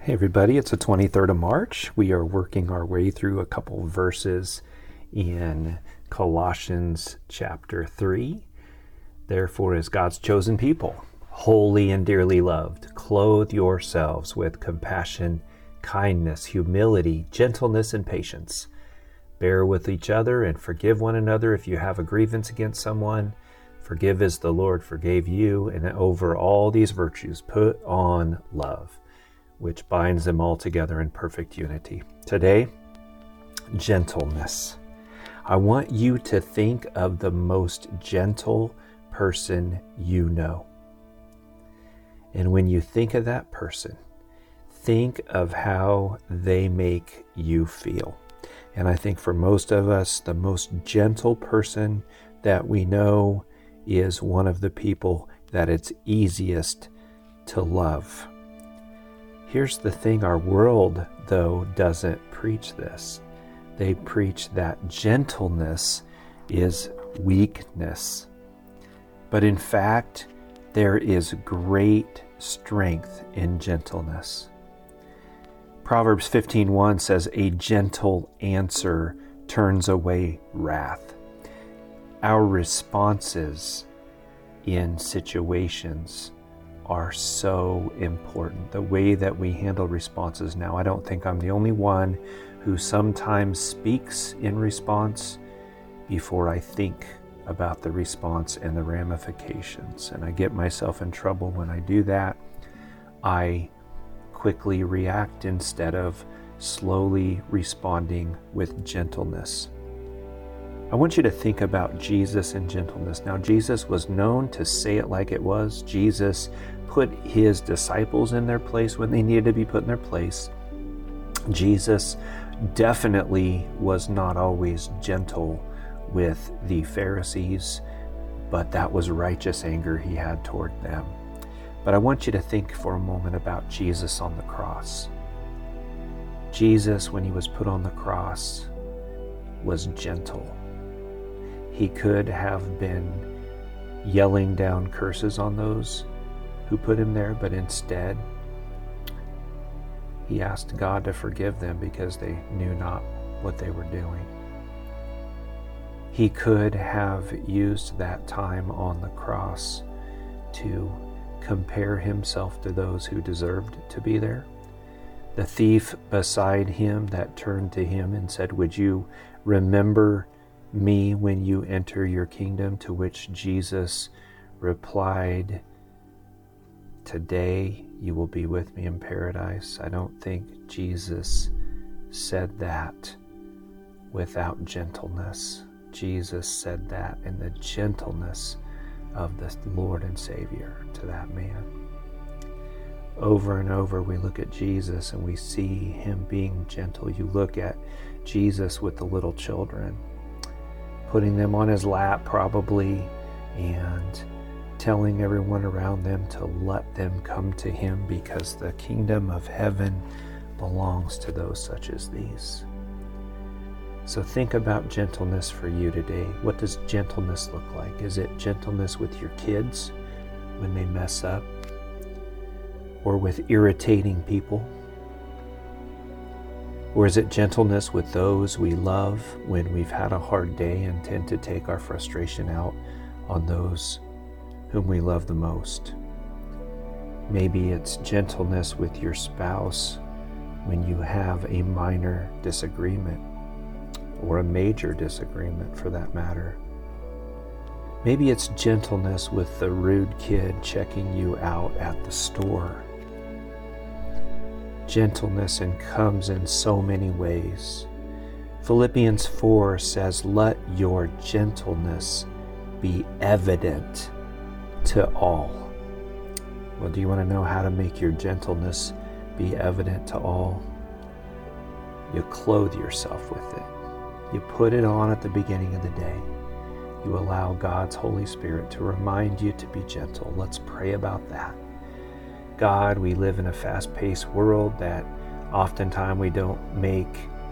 Hey everybody, it's the 23rd of March. We are working our way through a couple verses in Colossians chapter 3. Therefore, as God's chosen people, holy and dearly loved, clothe yourselves with compassion, kindness, humility, gentleness, and patience. Bear with each other and forgive one another if you have a grievance against someone. Forgive as the Lord forgave you, and over all these virtues put on love, which binds them all together in perfect unity. Today, gentleness. I want you to think of the most gentle person you know. And when you think of that person, think of how they make you feel. And I think for most of us, the most gentle person that we know is one of the people that it's easiest to love. Here's the thing, our world, though, doesn't preach this. They preach that gentleness is weakness. But in fact, there is great strength in gentleness. Proverbs 15:1 says, "A gentle answer turns away wrath." Our responses in situations are so important. The way that we handle responses now. I don't think I'm the only one who sometimes speaks in response before I think about the response and the ramifications. And I get myself in trouble when I do that. I quickly react instead of slowly responding with gentleness. I want you to think about Jesus and gentleness. Now, Jesus was known to say it like it was. Jesus put his disciples in their place when they needed to be put in their place. Jesus definitely was not always gentle with the Pharisees, but that was righteous anger he had toward them. But I want you to think for a moment about Jesus on the cross. Jesus, when he was put on the cross, was gentle. He could have been yelling down curses on those who put him there, but instead, he asked God to forgive them because they knew not what they were doing. He could have used that time on the cross to compare himself to those who deserved to be there. The thief beside him that turned to him and said, "Would you remember me when you enter your kingdom?" To which Jesus replied, "Today you will be with me in paradise." I don't think Jesus said that without gentleness. Jesus said that in the gentleness of the Lord and Savior to that man. Over and over we look at Jesus and we see him being gentle. You look at Jesus with the little children, putting them on his lap probably, and telling everyone around them to let them come to him because the kingdom of heaven belongs to those such as these. So think about gentleness for you today. What does gentleness look like? Is it gentleness with your kids when they mess up? Or with irritating people? Or is it gentleness with those we love when we've had a hard day and tend to take our frustration out on those whom we love the most? Maybe it's gentleness with your spouse when you have a minor disagreement, or a major disagreement for that matter. Maybe it's gentleness with the rude kid checking you out at the store. Gentleness comes in so many ways. Philippians 4 says, "Let your gentleness be evident to all." Well, do you want to know how to make your gentleness be evident to all? You clothe yourself with it. You put it on at the beginning of the day. You allow God's Holy Spirit to remind you to be gentle. Let's pray about that. God, we live in a fast-paced world that oftentimes we don't make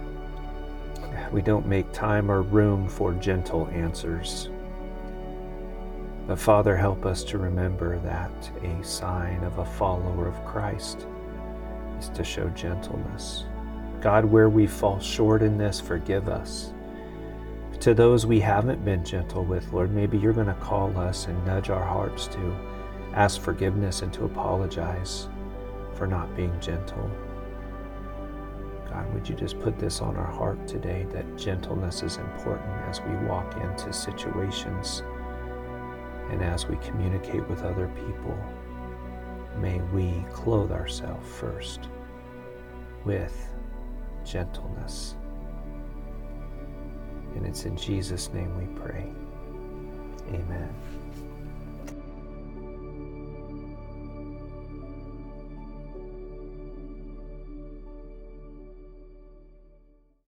time or room for gentle answers. But Father, help us to remember that a sign of a follower of Christ needs to show gentleness. God, where we fall short in this, forgive us. To those we haven't been gentle with, Lord, maybe you're going to call us and nudge our hearts to ask forgiveness and to apologize for not being gentle. God, would you just put this on our heart today, that gentleness is important as we walk into situations and as we communicate with other people. May we clothe ourselves first with gentleness. And it's in Jesus' name we pray. Amen.